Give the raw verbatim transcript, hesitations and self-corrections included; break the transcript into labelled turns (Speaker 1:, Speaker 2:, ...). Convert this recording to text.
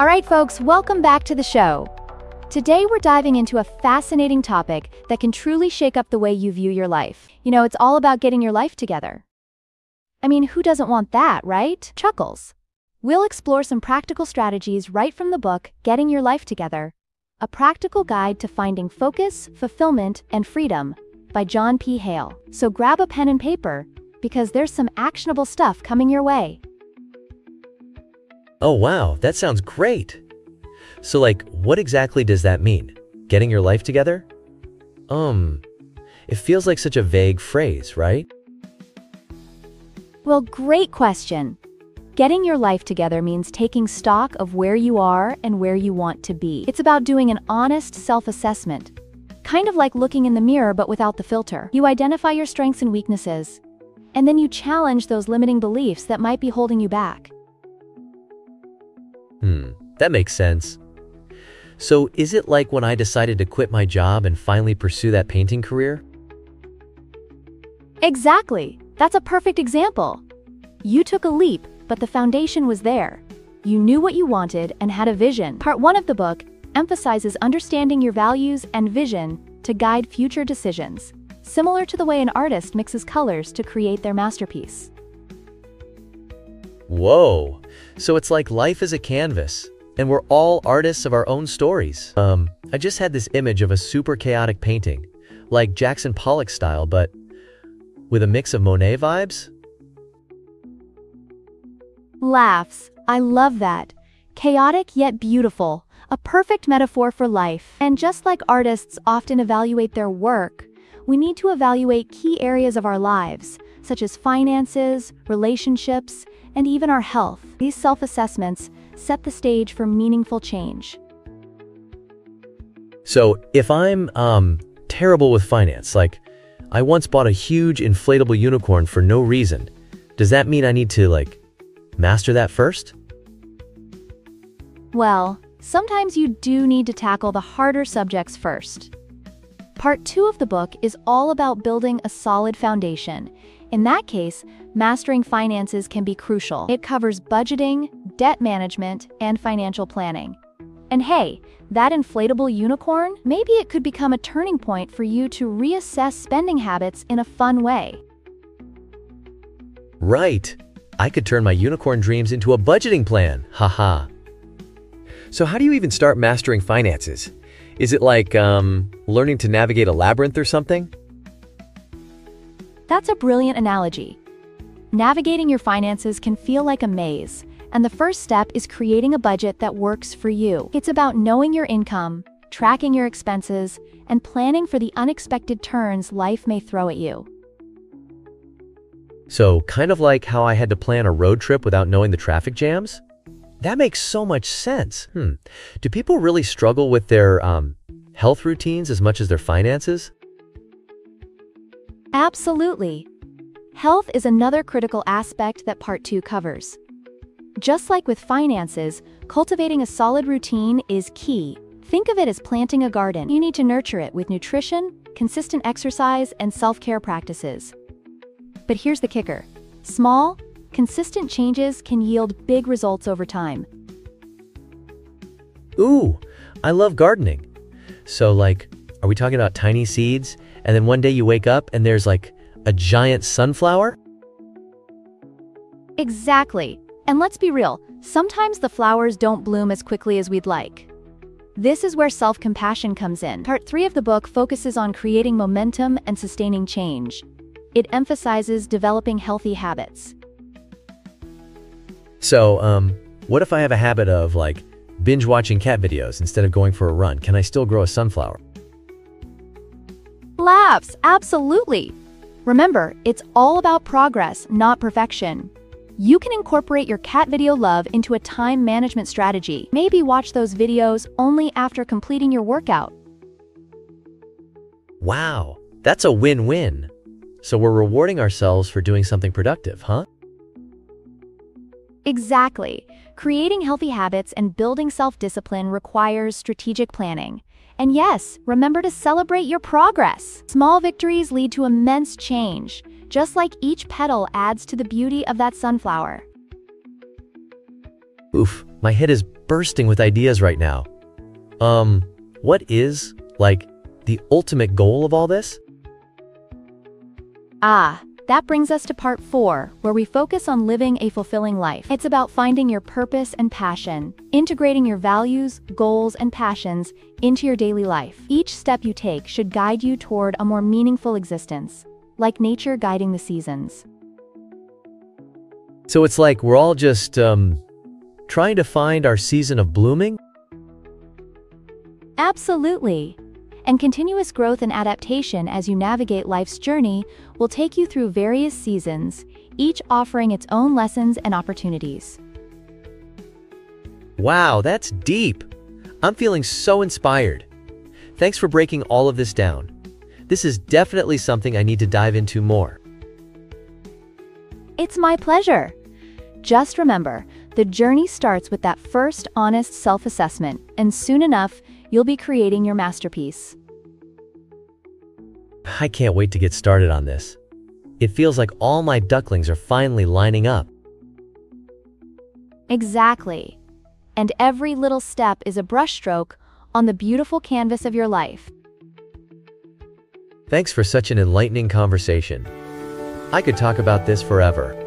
Speaker 1: All right, folks, welcome back to the show. Today, we're diving into a fascinating topic that can truly shake up the way you view your life. You know, it's all about getting your life together. I mean, who doesn't want that, right? Chuckles. We'll explore some practical strategies right from the book, Getting Your Life Together, a practical guide to finding focus, fulfillment, and freedom by John P. Hale. So grab a pen and paper, because there's some actionable stuff coming your way.
Speaker 2: Oh wow, that sounds great! So like, what exactly does that mean? Getting your life together? Um, it feels like such a vague phrase, right?
Speaker 1: Well, great question. Getting your life together means taking stock of where you are and where you want to be. It's about doing an honest self-assessment, kind of like looking in the mirror but without the filter. You identify your strengths and weaknesses, and then you challenge those limiting beliefs that might be holding you back.
Speaker 2: Hmm, that makes sense. So is it like when I decided to quit my job and finally pursue that painting career?
Speaker 1: Exactly. That's a perfect example. You took a leap, but the foundation was there. You knew what you wanted and had a vision. Part one of the book emphasizes understanding your values and vision to guide future decisions, similar to the way an artist mixes colors to create their masterpiece.
Speaker 2: Whoa, so it's like life is a canvas, and we're all artists of our own stories. Um, I just had this image of a super chaotic painting, like Jackson Pollock style, but with a mix of Monet vibes?
Speaker 1: Laughs. I love that. Chaotic yet beautiful, a perfect metaphor for life. And just like artists often evaluate their work, we need to evaluate key areas of our lives, such as finances, relationships, and even our health. These self-assessments set the stage for meaningful change.
Speaker 2: So if I'm um, terrible with finance, like I once bought a huge inflatable unicorn for no reason, does that mean I need to like master that first?
Speaker 1: Well, sometimes you do need to tackle the harder subjects first. Part two of the book is all about building a solid foundation. In that case, mastering finances can be crucial. It covers budgeting, debt management, and financial planning. And hey, that inflatable unicorn, maybe it could become a turning point for you to reassess spending habits in a fun way.
Speaker 2: Right. I could turn my unicorn dreams into a budgeting plan. Haha. So how do you even start mastering finances? Is it like um, learning to navigate a labyrinth or something?
Speaker 1: That's a brilliant analogy. Navigating your finances can feel like a maze, and the first step is creating a budget that works for you. It's about knowing your income, tracking your expenses, and planning for the unexpected turns life may throw at you.
Speaker 2: So kind of like how I had to plan a road trip without knowing the traffic jams? That makes so much sense. Hmm. Do people really struggle with their um, health routines as much as their finances?
Speaker 1: Absolutely. Health is another critical aspect that Part two covers. Just like with finances, cultivating a solid routine is key. Think of it as planting a garden. You need to nurture it with nutrition, consistent exercise, and self-care practices. But here's the kicker. Small, consistent changes can yield big results over time.
Speaker 2: Ooh, I love gardening. So like, are we talking about tiny seeds, and then one day you wake up and there's like a giant sunflower?
Speaker 1: Exactly. And let's be real, sometimes the flowers don't bloom as quickly as we'd like. This is where self-compassion comes in. Part three of the book focuses on creating momentum and sustaining change. It emphasizes developing healthy habits.
Speaker 2: So, um, what if I have a habit of like binge watching cat videos instead of going for a run? Can I still grow a sunflower?
Speaker 1: Laughs, absolutely. Remember, it's all about progress, not perfection. You can incorporate your cat video love into a time management strategy. Maybe watch those videos only after completing your workout.
Speaker 2: Wow, that's a win-win. So we're rewarding ourselves for doing something productive, huh?
Speaker 1: Exactly. Creating healthy habits and building self-discipline requires strategic planning. And yes, remember to celebrate your progress. Small victories lead to immense change, just like each petal adds to the beauty of that sunflower.
Speaker 2: Oof, My head is bursting with ideas right now. Um, what is, like, the ultimate goal of all this?
Speaker 1: Ah, that brings us to part four, where we focus on living a fulfilling life. It's about finding your purpose and passion, integrating your values, goals, and passions into your daily life. Each step you take should guide you toward a more meaningful existence, like nature guiding the seasons.
Speaker 2: So it's like we're all just, um, trying to find our season of blooming?
Speaker 1: Absolutely. And continuous growth and adaptation as you navigate life's journey will take you through various seasons, each offering its own lessons and opportunities.
Speaker 2: Wow, that's deep. I'm feeling so inspired. Thanks for breaking all of this down. This is definitely something I need to dive into more.
Speaker 1: It's my pleasure. Just remember, the journey starts with that first honest self-assessment, and soon enough, you'll be creating your masterpiece.
Speaker 2: I can't wait to get started on this. It feels like all my ducklings are finally lining up.
Speaker 1: Exactly. And every little step is a brushstroke on the beautiful canvas of your life.
Speaker 2: Thanks for such an enlightening conversation. I could talk about this forever.